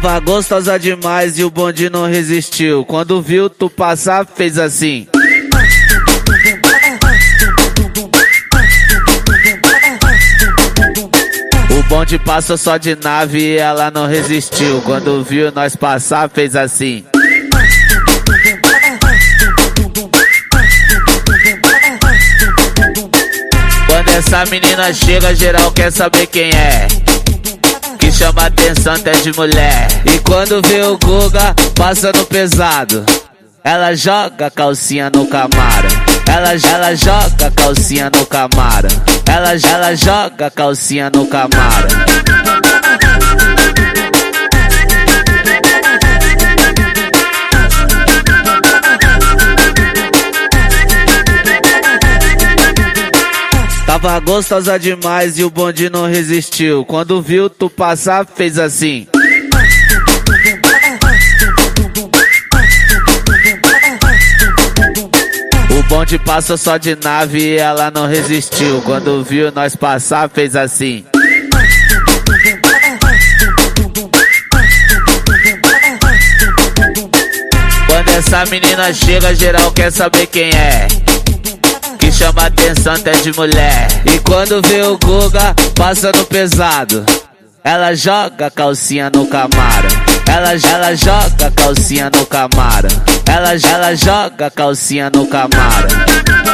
Tava gostosa demais e o bonde não resistiu. Quando viu tu passar, fez assim. O bonde passou só de nave e ela não resistiu. Quando viu nós passar, fez assim. Quando essa menina chega, geral quer saber quem é. Que chama atenção até de mulher. E quando vê o Guga passando pesado, ela joga a calcinha no Camaro. Ela joga a calcinha no Camaro. Ela joga a calcinha no Camaro. Tava gostosa demais e o bonde não resistiu. Quando viu tu passar, fez assim. O bonde passou só de nave e ela não resistiu. Quando viu nós passar, fez assim. Quando essa menina chega, geral quer saber quem é. Que chama atenção até de mulher. E quando vê o Guga passando pesado, ela joga a calcinha no Camaro. Ela joga a calcinha no Camaro. Ela joga a calcinha no Camaro.